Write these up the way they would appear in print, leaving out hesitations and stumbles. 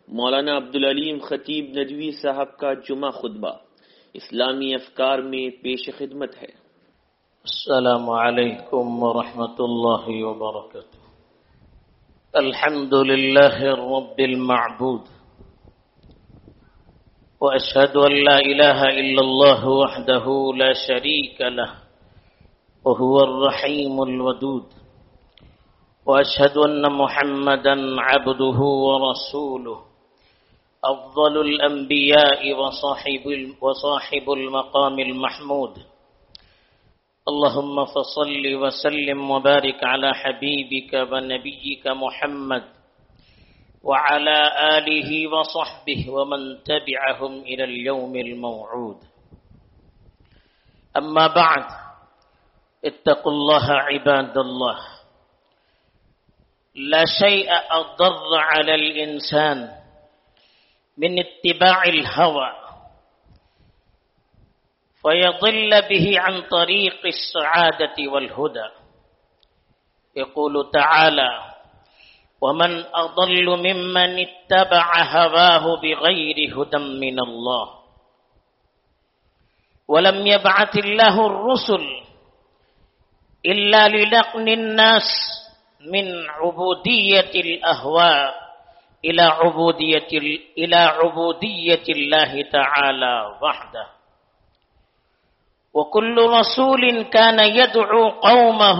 मौलाना अब्दुल अलीम खतीब नदवी साहब का जुमा खुतबा इस्लामी अफकार में पेश खिदमत है। अस्सलामु अलैकुम व रहमतुल्लाहि व बरकातुहू। अल्हम्दुलिल्लाहि रब्बिल मअबूद व अशहदु अन ला इलाहा इल्लल्लाह वहदहू ला शरीका लह व हुवर रहीमुल वदूद व अशहदु अन्ना मुहम्मदन अब्दुहु व रसूलुहु अफ़ज़लुल अंबिया'i व साहिबुल मक़ामिल महमूद। अल्लाहुम्मा फ़सल्लि व सल्लिम व बारिक अला हबीबिका व नबिय्यिका मुहम्मद व अला आलिहि व सहबिहि व मन तबिअहुम इलल यौमिल मौऊद। अम्मा बअद, इत्तक़ुल्लाहा इबादल्लाह। ला शैअ अदर्र अलल इंसान من اتباع الهوى فيضل به عن طريق السعادة والهدى. يقول تعالى: ومن أضل ممن اتبع هواه بغير هدى من الله ولم يبعث الله الرسل إلا لنقل الناس من عبودية الأهواء إلى عبودية الله تعالى وحده. وكل رسول كان يدعو قومه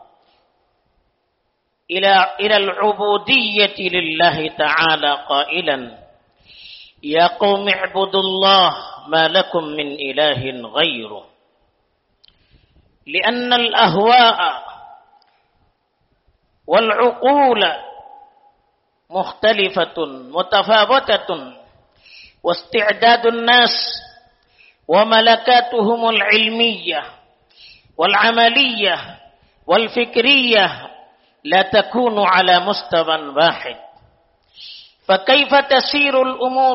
إلى العبودية لله تعالى قائلا: يا قوم اعبدوا الله ما لكم من إله غيره. لأن الأهواء والعقول مختلفة متفاوتة، واستعداد الناس وملكاتهم العلمية والعملية والفكرية لا تكون على مستوى واحد. فكيف تسير الأمور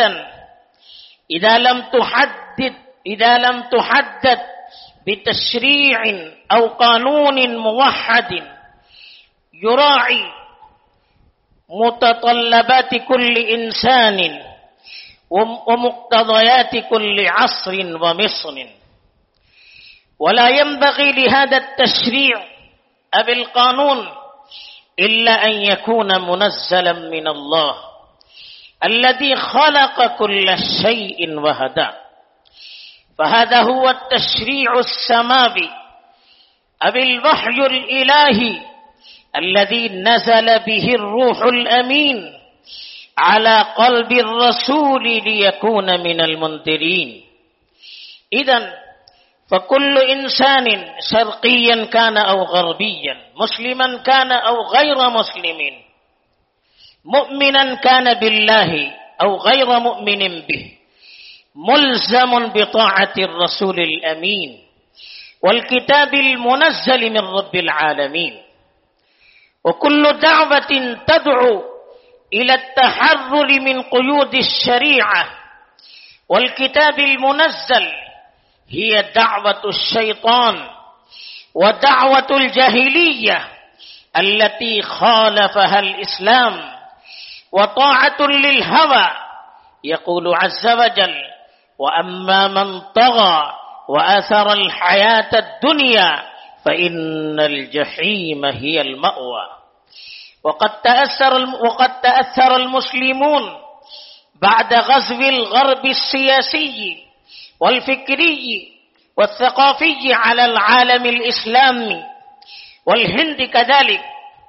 إذا لم تحدد بتشريع أو قانون موحد يراعي متطلبات كل إنسان ومقتضيات كل عصر ومصر؟ ولا ينبغي لهذا التشريع أو القانون إلا أن يكون منزلا من الله الذي خلق كل شيء وهدى. فهذا هو التشريع السماوي أو الوحي الإلهي الذي نزل به الروح الأمين على قلب الرسول ليكون من المنذرين. إذن فكل إنسان شرقيا كان أو غربيا، مسلما كان أو غير مسلم، مؤمنا كان بالله أو غير مؤمن به، ملزم بطاعة الرسول الأمين والكتاب المنزل من رب العالمين. وكل دعوة تدعو إلى التحرر من قيود الشريعة والكتاب المنزل هي دعوة الشيطان ودعوة الجاهلية التي خالفها الإسلام وطاعة للهوى. يقول عز وجل: وأما من طغى وآثر الحياة الدنيا فإن الجحيم هي المأوى. وقد تأثر المسلمون بعد غزو الغرب السياسي والفكري والثقافي على العالم الإسلامي والهند كذلك،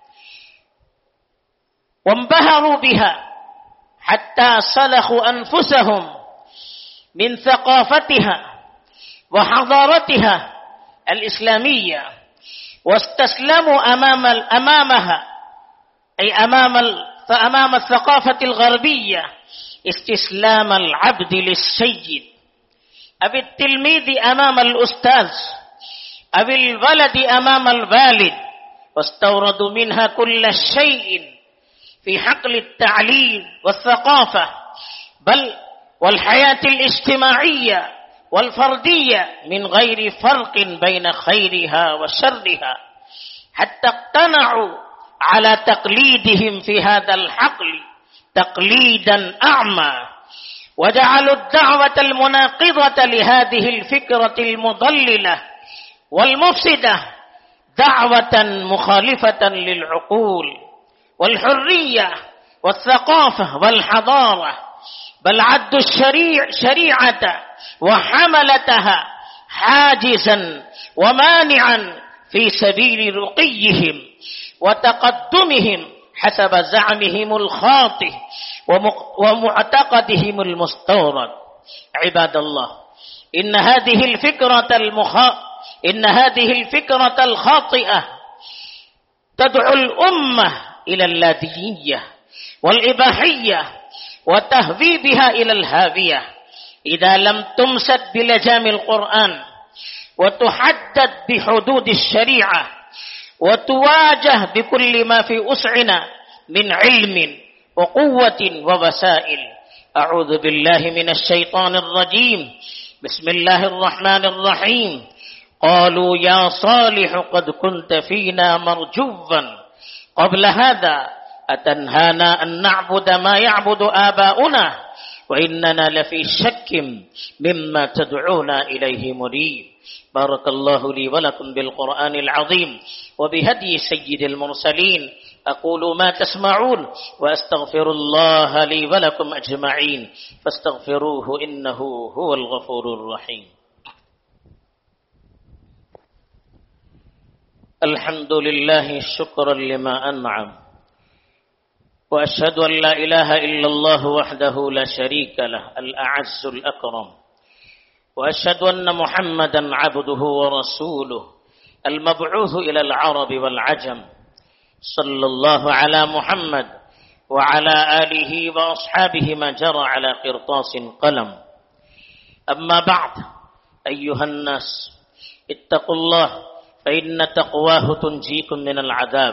وانبهروا بها حتى سلخوا أنفسهم من ثقافتها وحضارتها الإسلامية واستسلموا أمامها، أي أمام الثقافة الغربية استسلام العبد للسيد أو التلميذ أمام الأستاذ أو الولد أمام الوالد، واستوردوا منها كل شيء في حقل التعليم والثقافة بل والحياة الاجتماعية والفردية من غير فرق بين خيرها وشرها، حتى اقتنعوا على تقليدهم في هذا الحقل تقليدا أعمى، وجعلوا الدعوة المناقضة لهذه الفكرة المضللة والمفسدة دعوة مخالفة للعقول والحرية والثقافة والحضارة، بل عدوا الشريعة وحملتها حاجزا ومانعا في سبيل رقيهم وتقدمهم حسب زعمهم الخاطئ ومعتقدهم المستورد. عباد الله، إن هذه الفكرة الخاطئة تدعو الأمة إلى اللادينية والإباحية وتهوي بها إلى الهاوية إذا لم تمسك بلجام القرآن وتحدد بحدود الشريعة وتواجه بكل ما في وسعنا من علم وقوة ووسائل. أعوذ بالله من الشيطان الرجيم. بسم الله الرحمن الرحيم. قالوا يا صالح قد كنت فينا مرجوا قبل هذا أتنهانا أن نعبد ما يعبد آباؤنا وإننا لفي شك مما تدعونا إليه مريب. بارك الله لي ولكم بالقرآن العظيم وبهدي سيد المرسلين. أقول ما تسمعون وأستغفر الله لي ولكم أجمعين فاستغفروه إنه هو الغفور الرحيم. الحمد لله شكرا لما أنعم، وأشهد أن لا إله إلا الله وحده لا شريك له الأعز الأكرم، وأشهد أن محمدا عبده ورسوله المبعوث إلى العرب والعجم. صلى الله على محمد وعلى آله وأصحابه ما جرى على قرطاس قلم. أما بعد، أيها الناس اتقوا الله فإن تقواه تنجيكم من العذاب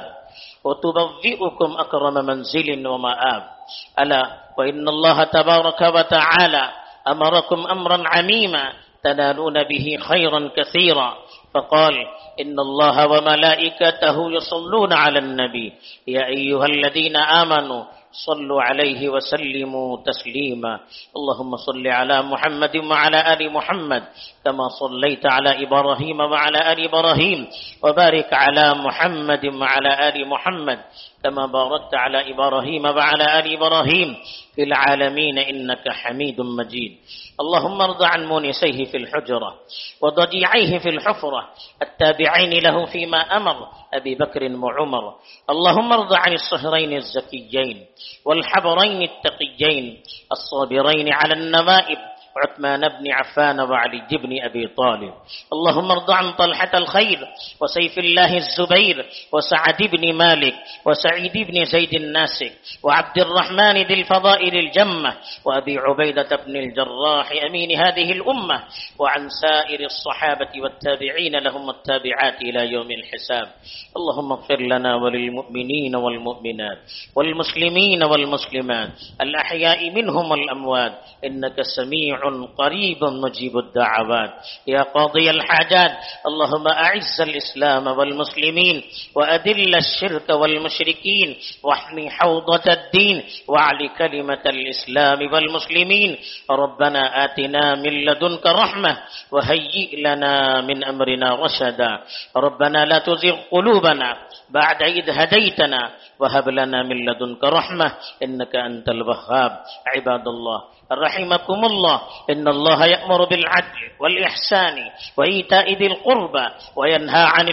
وتبوئكم أكرم منزل ومآب. ألا وإن الله تبارك وتعالى أمركم أمرا عميما تنالون به خيرا كثيرا، فقال إن الله وملائكته يصلون على النبي يا أيها الذين آمنوا صلوا عليه وسلموا تسليما. اللهم صل على محمد وعلى آل محمد كما صليت على إبراهيم وعلى آل إبراهيم، وبارك على محمد وعلى آل محمد كما باركت على إبراهيم وعلى آل إبراهيم في العالمين إنك حميد مجيد. اللهم ارض عن مونسيه في الحجرة وضجيعيه في الحفرة التابعين له فيما أمر أبي بكر وعمر. اللهم ارض عن الصهرين الزكيين والحبرين التقيين الصابرين على النوائب عثمان بن عفان وعلي بن أبي طالب. اللهم ارض عن طلحة الخير وسيف الله الزبير وسعد بن مالك وسعيد بن زيد الناسك وعبد الرحمن ذي الفضائل الجمة وأبي عبيدة بن الجراح أمين هذه الأمة، وعن سائر الصحابة والتابعين لهم التابعات إلى يوم الحساب. اللهم اغفر لنا وللمؤمنين والمؤمنات والمسلمين والمسلمات الأحياء منهم والأموات إنك سميع قريب مجيب الدعوات يا قاضي الحاجات. اللهم أعز الإسلام والمسلمين وأذل الشرك والمشركين واحمي حوضة الدين واعل كلمة الإسلام والمسلمين. ربنا آتنا من لدنك رحمة وهيئ لنا من أمرنا رشدا. ربنا لا تزغ قلوبنا بعد إذ هديتنا وهب لنا من لدنك رحمة إنك أنت الوهاب. عباد الله رحمكم الله، إن الله يأمر بالعدل والإحسان وإيتاء ذي القربى وينهى عن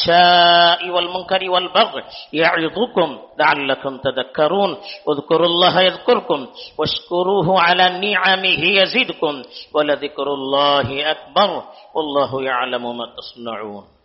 الفحشاء والمنكر والبغي يعظكم لعلكم تذكرون. اذكروا الله يذكركم واشكروه على نعمه يزدكم ولذكر الله أكبر والله يعلم ما تصنعون.